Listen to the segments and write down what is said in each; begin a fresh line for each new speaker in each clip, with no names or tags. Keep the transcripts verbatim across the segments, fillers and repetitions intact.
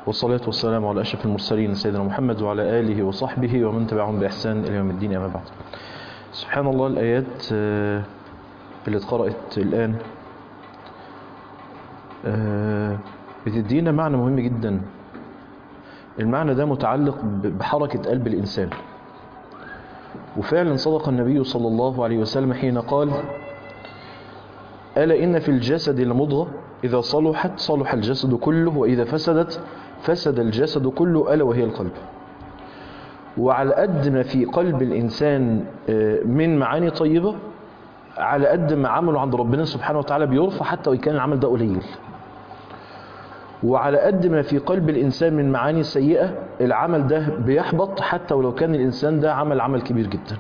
والصلاة والسلام على أشرف المرسلين سيدنا محمد وعلى آله وصحبه ومن تبعهم بإحسان إلى يوم الدين. أما بعد، سبحان الله، الآيات اللي اتقرأت الآن بتدينا معنى مهم جدا. المعنى ده متعلق بحركة قلب الإنسان، وفعلا صدق النبي صلى الله عليه وسلم حين قال: ألا إن في الجسد لمضغة إذا صلحت صلح الجسد كله وإذا فسدت فسد الجسد كله ألا وهي القلب. وعلى قد ما في قلب الإنسان من معاني طيبة، على قد ما عمله عند ربنا سبحانه وتعالى بيرفع حتى وإن كان العمل ده قليل. وعلى قد ما في قلب الإنسان من معاني سيئة، العمل ده بيحبط حتى ولو كان الإنسان ده عمل عمل كبير جدا.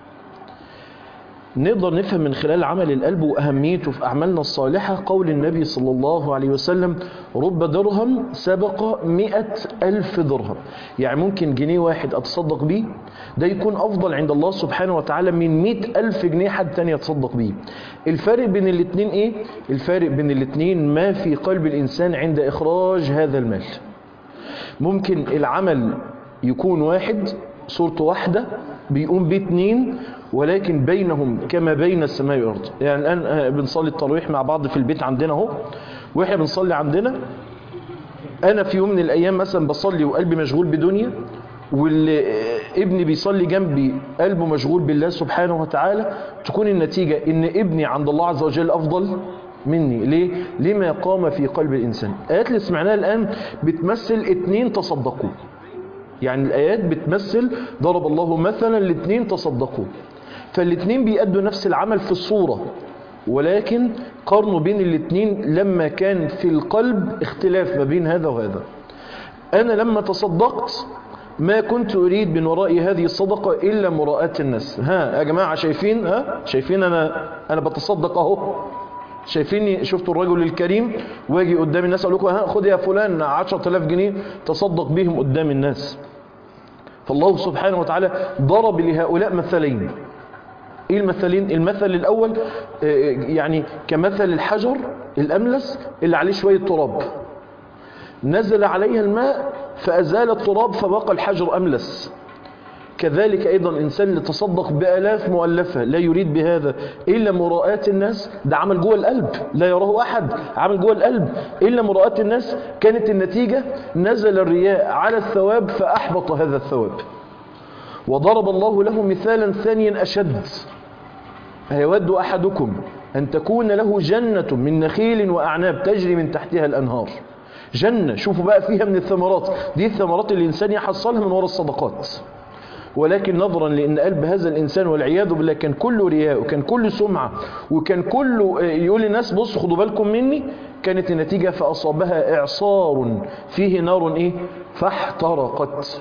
نقدر نفهم من خلال عمل القلب وأهميته في أعمالنا الصالحة قول النبي صلى الله عليه وسلم: رب درهم سبق مئة ألف درهم. يعني ممكن جنيه واحد أتصدق بيه ده يكون أفضل عند الله سبحانه وتعالى من مئة ألف جنيه حد تاني يتصدق بيه. الفارق بين الاتنين إيه؟ الفارق بين الاتنين ما في قلب الإنسان عند إخراج هذا المال. ممكن العمل يكون واحد، صورته واحدة، بيقوم بيه اتنين، ولكن بينهم كما بين السماء والأرض. يعني الآن بنصلي التراويح مع بعض في البيت عندنا اهو، واحنا بنصلي عندنا، أنا في يوم من الأيام مثلا بصلي وقلبي مشغول بدنيا، والابني بيصلي جنبي قلبه مشغول بالله سبحانه وتعالى، تكون النتيجة إن ابني عند الله عز وجل أفضل مني. ليه؟ لما قام في قلب الإنسان. آيات اللي سمعناها الآن بتمثل اتنين تصدقوا. يعني الآيات بتمثل ضرب الله مثلا الاتنين تصدقوا، فالاتنين بيأدوا نفس العمل في الصورة، ولكن قارنوا بين الاتنين لما كان في القلب اختلاف ما بين هذا وهذا. أنا لما تصدقت ما كنت أريد من وراء هذه الصدقة إلا مراءة الناس. ها يا جماعة، شايفين؟ ها شايفين أنا أنا بتصدق أهو؟ شايفيني؟ شفتوا الرجل الكريم واجي قدام الناس أقول لكم: ها خد يا فلان عشرة آلاف جنيه تصدق بهم قدام الناس. فالله سبحانه وتعالى ضرب لهؤلاء مثلين. ايه المثلين؟ المثل الاول يعني كمثل الحجر الاملس اللي عليه شويه تراب، نزل عليها الماء فازال التراب فبقى الحجر املس. كذلك ايضا الانسان اللي تصدق بالاف مؤلفه لا يريد بهذا الا مراءة الناس، ده عمل جوه القلب لا يراه احد، عمل جوه القلب الا مراءة الناس، كانت النتيجه نزل الرياء على الثواب فاحبط هذا الثواب. وضرب الله له مثالا ثانيا أشد: أيود أحدكم أن تكون له جنة من نخيل وأعناب تجري من تحتها الأنهار. جنة، شوفوا بقى فيها من الثمرات، دي الثمرات اللي الإنسان يحصلها من وراء الصدقات. ولكن نظرا لأن قلب هذا الإنسان والعياذ بالله كان كله رياء وكان كله سمعة وكان كله يقول للناس: بص خدوا بالكم مني، كانت النتيجة فأصابها إعصار فيه نار إيه؟ فاحترقت.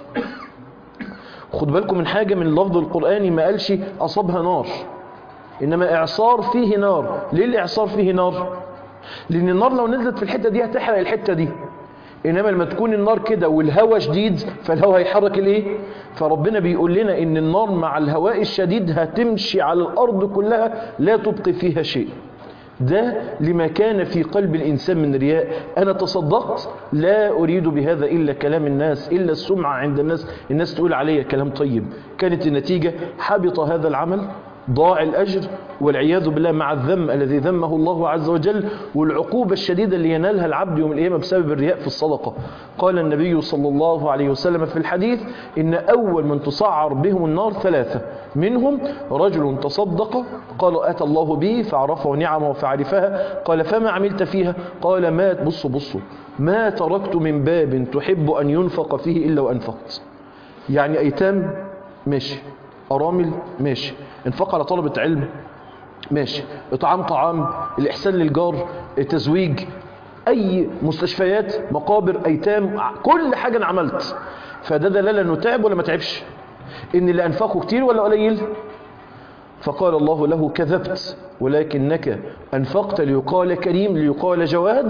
خدوا بالكم من حاجة، من اللفظ القرآني ما قالش أصابها نار، إنما إعصار فيه نار. ليه الإعصار فيه نار؟ لأن النار لو نزلت في الحتة دي هتحرق الحتة دي، إنما لما تكون النار كده والهواء شديد فالهواء هيحرك الإيه؟ فربنا بيقول لنا إن النار مع الهواء الشديد هتمشي على الأرض كلها لا تبقي فيها شيء. ده لما كان في قلب الإنسان من رياء. أنا تصدقت لا أريد بهذا إلا كلام الناس، إلا السمعة عند الناس، الناس تقول علي كلام طيب. كانت النتيجة حبط هذا العمل، ضاع الأجر والعياذ بالله، مع الذم الذي ذمه الله عز وجل والعقوبة الشديدة اللي ينالها العبد يوم القيامة بسبب الرياء في الصدقة. قال النبي صلى الله عليه وسلم في الحديث: إن أول من تصعر بهم النار ثلاثة، منهم رجل تصدق قال أتى الله به فعرفه نعمه فعرفها، قال فما عملت فيها؟ قال ما بصوا بصوا ما تركت من باب تحب أن ينفق فيه إلا وأنفقت. يعني أيتام ماشي، أرامل ماشي، انفق على طلبة علم ماشي، اطعام طعام، الإحسان للجار، التزويج، أي مستشفيات، مقابر، أيتام، كل حاجة أنا عملت. فده دلالة أنه تعب ولا ما تعبش؟ إن اللي أنفقه كتير ولا قليل؟ فقال الله له: كذبت، ولكنك أنفقت ليقال كريم، ليقال جواد،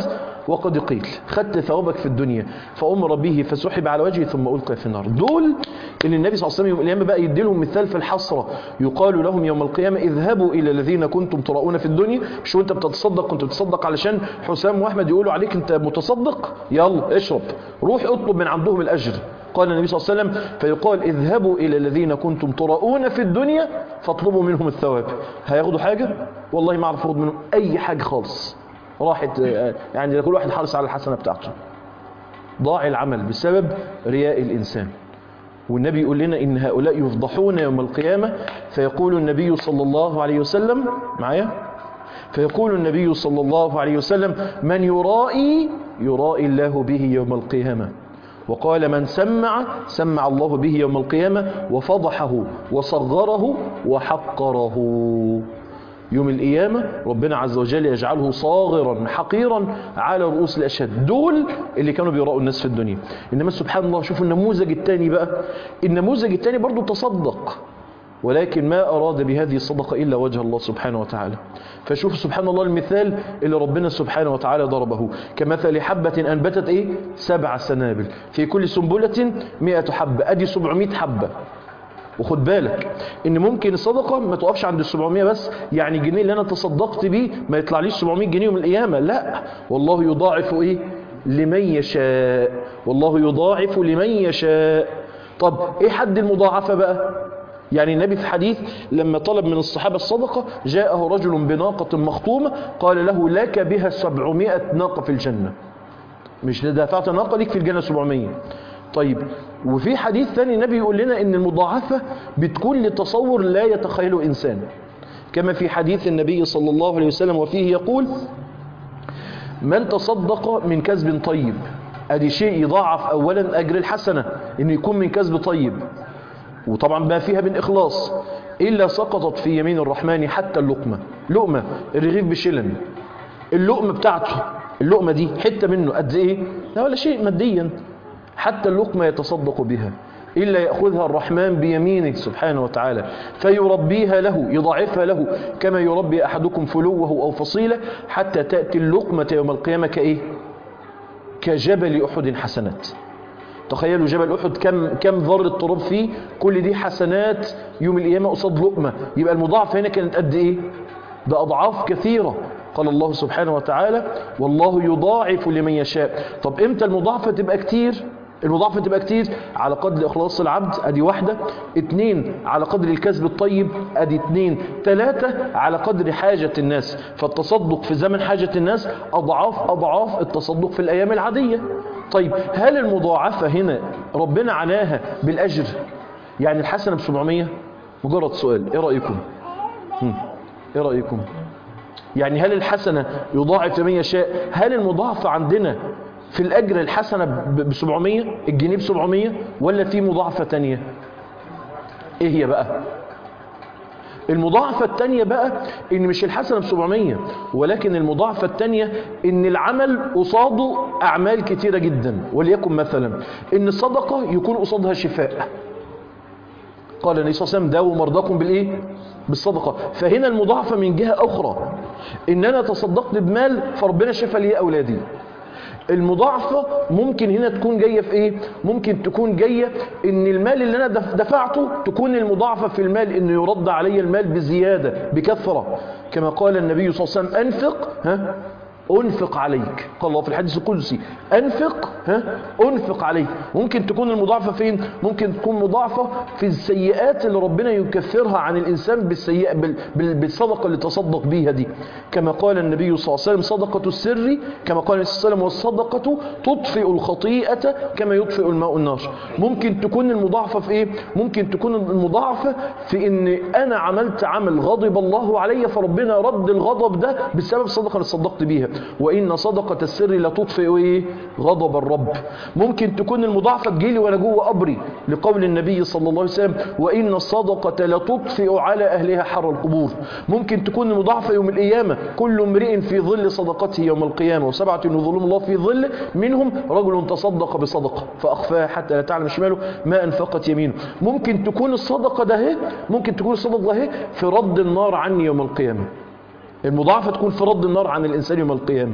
وقد قيل خدت ثوابك في الدنيا فأمر به فسحب على وجهه ثم ألقى في النار. دول اللي النبي صلى الله عليه وسلم يوم القيامة بقى يدي لهم مثال في الحسرة، يقال لهم يوم القيامة اذهبوا إلى الذين كنتم تراؤون في الدنيا. مش وانت بتتصدق كنت بتتصدق علشان حسام وأحمد يقولوا عليك انت متصدق، يلا اشرب روح اطلب من عندهم الأجر. قال النبي صلى الله عليه وسلم فيقال اذهبوا إلى الذين كنتم تراؤون في الدنيا فاطلبوا منهم الثواب. هياخدوا حاجة؟ والله ما اعرف ارد منهم أي حاجة خالص، راحت يعني كل واحد حرص على الحسنة بتاعته. ضاع العمل بسبب رياء الإنسان. والنبي يقول لنا إن هؤلاء يفضحون يوم القيامة. فيقول النبي صلى الله عليه وسلم معايا فيقول النبي صلى الله عليه وسلم من يرائي يرائي الله به يوم القيامة. وقال من سمع سمع الله به يوم القيامة وفضحه وصغره وحقره. يوم القيامة ربنا عز وجل يجعله صاغرا حقيرا على رؤوس الأشهاد. دول اللي كانوا بيراؤوا الناس في الدنيا. إنما سبحان الله شوفوا النموذج الثاني بقى، النموذج الثاني برضو تصدق ولكن ما أراد بهذه الصدقة إلا وجه الله سبحانه وتعالى. فشوف سبحان الله المثال اللي ربنا سبحانه وتعالى ضربه كمثل حبة أنبتت إيه؟ سبع سنابل في كل سنبلة مئة حبة، أدي سبعمائة حبة. وخد بالك ان ممكن الصدقه ما توقفش عند السبعمائة بس، يعني الجنيه اللي انا تصدقت بيه ما يطلعليش سبعمائة جنيه يوم القيامه، لا، والله يضاعف ايه لمن يشاء، والله يضاعف لمن يشاء. طب ايه حد المضاعفه بقى؟ يعني النبي في حديث لما طلب من الصحابه الصدقه جاءه رجل بناقه مخطومه قال له لك بها سبعمائة ناقه في الجنه، مش دفعت ناقه ليك في الجنه سبعمائة. طيب وفي حديث ثاني النبي يقول لنا ان المضاعفة بتكون لتصور لا يتخيله انسان، كما في حديث النبي صلى الله عليه وسلم وفيه يقول من تصدق من كسب طيب، ادي شيء يضاعف اولا اجر الحسنة انه يكون من كسب طيب، وطبعا ما فيها من اخلاص، الا سقطت في يمين الرحمن حتى اللقمة. لقمة الرغيف بشلن، اللقمة بتاعته اللقمة دي حتة منه قد ايه؟ لا ولا شيء ماديا، حتى اللقمة يتصدق بها إلا يأخذها الرحمن بيمينه سبحانه وتعالى فيربيها له يضاعفها له كما يربي أحدكم فلوه أو فصيلة حتى تأتي اللقمة يوم القيامة كإيه؟ كجبل أحد حسنات. تخيلوا جبل أحد كم كم ذرة تراب فيه، كل دي حسنات يوم القيامة قصاد لقمة، يبقى المضاعفة هنا كانت قد إيه؟ ده أضعاف كثيرة. قال الله سبحانه وتعالى والله يضاعف لمن يشاء. طب إمتى المضاعفة تبقى كتير؟ المضاعفة تبقى كتير على قدر إخلاص العبد، أدي واحدة. اتنين على قدر الكسب الطيب، أدي اتنين. تلاتة على قدر حاجة الناس، فالتصدق في زمن حاجة الناس أضعاف أضعاف التصدق في الأيام العادية. طيب هل المضاعفة هنا ربنا عناها بالأجر؟ يعني الحسنة بسبعمية؟ مجرد سؤال، إيه رأيكم؟ هم. إيه رأيكم؟ يعني هل الحسنة يضاعف لمن يشاء؟ هل المضاعفة عندنا في الأجر الحسنة بسبعمية، الجنيه بسبعمية، ولا في مضاعفة تانية؟ إيه هي بقى؟ المضاعفة التانية بقى إن مش الحسنة بسبعمية، ولكن المضاعفة التانية إن العمل قصاده أعمال كتيرة جدا، وليكن مثلا إن الصدقة يكون قصادها شفاء. قال النبي صلى الله عليه وسلم داووا مرضاكم بالإيه؟ بالصدقة. فهنا المضاعفة من جهة أخرى إن أنا تصدقت بمال فربنا شفى لي أولادي. المضاعفة ممكن هنا تكون جاية في ايه؟ ممكن تكون جاية ان المال اللي انا دفعته تكون المضاعفة في المال انه يرد علي المال بزيادة بكثرة، كما قال النبي صلى الله عليه وسلم انفق ها أنفق عليك. قال الله في الحديث القدسي أنفق ها أنفق عليك. ممكن تكون المضاعفة فين؟ ممكن تكون مضاعفة في السيئات اللي ربنا يكفرها عن الإنسان بالسيئة بالصدقة اللي تصدق بيها دي، كما قال النبي صلى الله عليه وسلم صدقة السر، كما قال النبي صلى الله عليه وسلم والصدقة تطفئ الخطيئة كما يطفئ الماء النار. ممكن تكون المضاعفة في إيه؟ ممكن تكون المضاعفة في إن أنا عملت عمل غضب الله علي فربنا رد الغضب ده بسبب الصدقة اللي صدقت بيها، وإن صدقة السر لا تطفئ إيه؟ غضب الرب. ممكن تكون المضاعفة تجيلي وأنا جوه قبري لقول النبي صلى الله عليه وسلم وإن الصدقة لا تطفئ على أهلها حر القبور. ممكن تكون المضاعفة يوم القيامة كل امرئ في ظل صدقته يوم القيامة وسبعة يظلهم الله في ظل منهم رجل تصدق بصدقة فأخفاها حتى لا تعلم شماله ما أنفقت يمينه. ممكن تكون الصدقة ده هي ممكن تكون الصدقة ده هي في رد النار عني يوم القيامة. المضاعفة تكون في رد النار عن الإنسان يوم القيامة.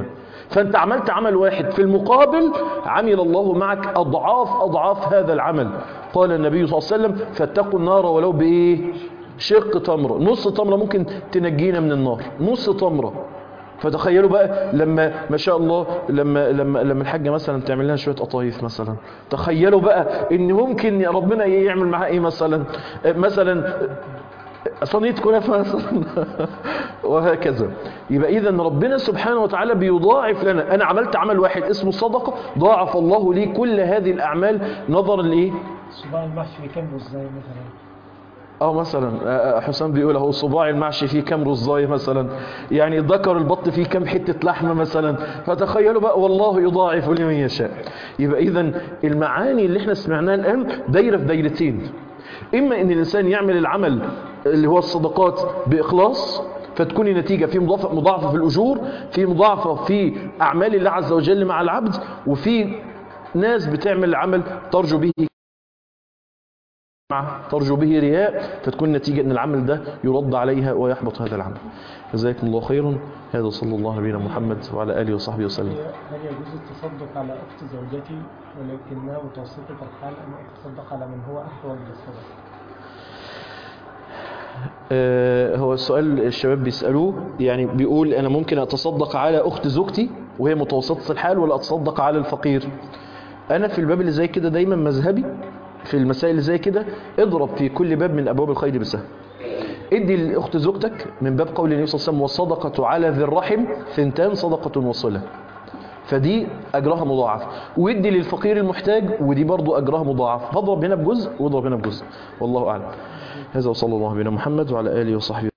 فأنت عملت عمل واحد، في المقابل عمل الله معك أضعاف أضعاف هذا العمل. قال النبي صلى الله عليه وسلم فاتقوا النار ولو بإيه؟ شق تمرة. نص تمرة ممكن تنجينا من النار، نص تمرة. فتخيلوا بقى لما ما شاء الله لما لما لما الحاجه مثلا تعمل لها شويه قطايف مثلا، تخيلوا بقى ان ممكن ربنا يعمل معاها ايه مثلا مثلا صينيه كنافه مثلا وهكذا. يبقى اذا ربنا سبحانه وتعالى بيضاعف لنا. انا عملت عمل واحد اسمه الصدقه، ضاعف الله لي كل هذه الاعمال نظرا لايه؟
صباع المحشي كام ازاي مثلا؟
اه مثلا حسام بيقول اهو صباع المحشي فيه كام رزايه مثلا، يعني ذكر البط فيه كام حته لحمه مثلا. فتخيلوا بقى والله يضاعف لمن يشاء. يبقى اذا المعاني اللي احنا سمعناها الان دايره في دايرتين، اما ان الانسان يعمل العمل اللي هو الصدقات باخلاص فتكون النتيجه في مضاعفه مضاعفه في الاجور، في مضاعفه في اعمال الله عز وجل مع العبد، وفي ناس بتعمل العمل ترجو به ترجو به رياء، فتكون النتيجة أن العمل ده يرد عليها ويحبط هذا العمل. جزاكم الله خيرا. هذا صلى الله على نبينا محمد وعلى آله وصحبه وسلم.
هل يجوز التصدق على أخت زوجتي ولكنها متوسطة الحال أم أتصدق على من هو أحوج للصدقة؟
آه هو السؤال الشباب بيسألوه، يعني بيقول أنا ممكن أتصدق على أخت زوجتي وهي متوسطة الحال ولا أتصدق على الفقير؟ أنا في الباب اللي زي كده دايما مذهبي في المسائل اللي زي كده اضرب في كل باب من أبواب الخير بسهم. ادي لأخت زوجتك من باب قول النبي صلى الله عليه وسلم والصدقة على ذي الرحم ثنتان صدقة وصلة، فدي أجرها مضاعف. وادي للفقير المحتاج ودي برضو أجرها مضاعف. هضرب هنا بجزء واضرب هنا بجزء، والله أعلم. هذا وصلى الله على محمد وعلى آله وصحبه.